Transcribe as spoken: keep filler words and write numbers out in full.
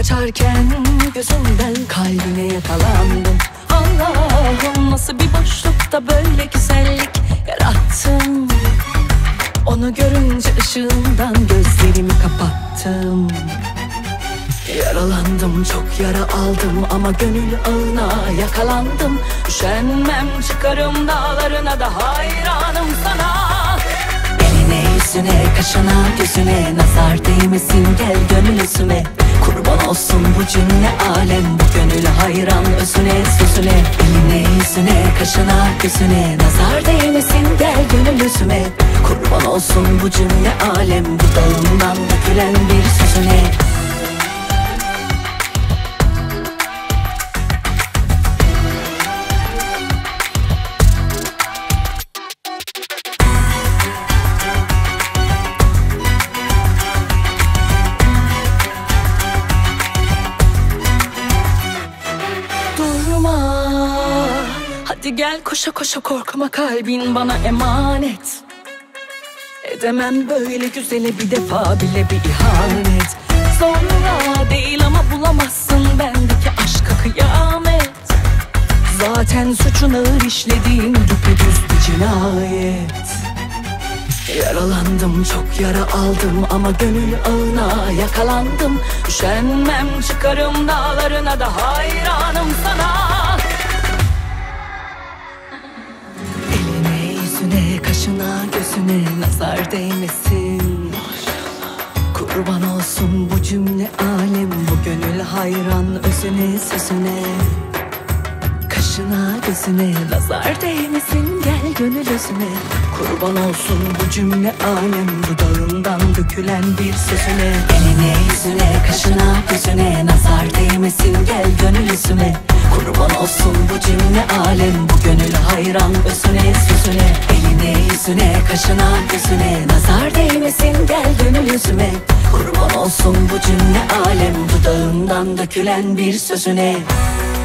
kaçarken gözümden kalbine yakalandım. Allah'ım nasıl bir boşlukta böyle güzellik yarattım. Onu görünce ışığından gözlerimi kapattım. Yaralandım, çok yara aldım ama gönül ağına yakalandım. Üşenmem, çıkarım dağlarına da hayranım sana. Eline yüzüne, kaşına gözüne nazar değmesin, gel gönül üstüme. Kurban olsun bu cümle alem, bu gönül hayran özüne sözüne. Eline yüzüne, kaşına gözüne nazar değmesin, gel gönül üstüme. Kurban olsun bu cümle alem, bu dağından dökülen bir sözüne. Hadi gel koşa koşa, korkma, kalbin bana emanet. Edemem böyle güzele bir defa bile bir ihanet. Zorla değil ama bulamazsın bendeki aşka kıyamet. Zaten suçun ağır, işlediğin düpedüz bir cinayet. Yaralandım, çok yara aldım ama gönül ağına yakalandım. Üşenmem, çıkarım dağlarına da hayranım sana. Yüzüne, kaşına, gözüne nazar değmesin. Kurban olsun bu cümle alem, bu gönül hayran özüne sözüne. Kaşına, gözüne nazar değmesin, gel gönül özüne. Kurban olsun bu cümle alem, bu dağından dökülen bir sözüne. Eline, yüzüne, kaşına, gözüne nazar değmesin, gel gönül özüne. Kurban olsun bu cümle alem, bu gönül hayran özüne sözüne. Eline, yüzüne, kaşına, gözüne nazar değmesin, gel gönül yüzüme. Kurban olsun bu cümle alem, dudağından dökülen bir sözüne.